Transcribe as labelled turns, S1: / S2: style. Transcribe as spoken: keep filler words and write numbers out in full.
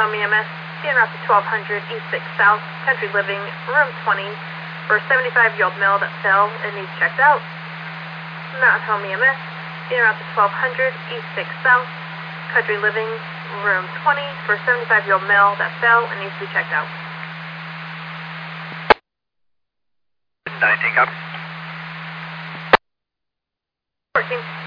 S1: Home E M S, en route to twelve hundred East sixth South, Country Living, room twenty, for a seventy-five-year-old male that fell and needs checked out. Mountain Home E M S, en route to twelve hundred East sixth South, Country Living, room twenty, for a seventy-five-year-old male that fell and needs to be checked out.
S2: nineteen, copy.
S1: fourteen.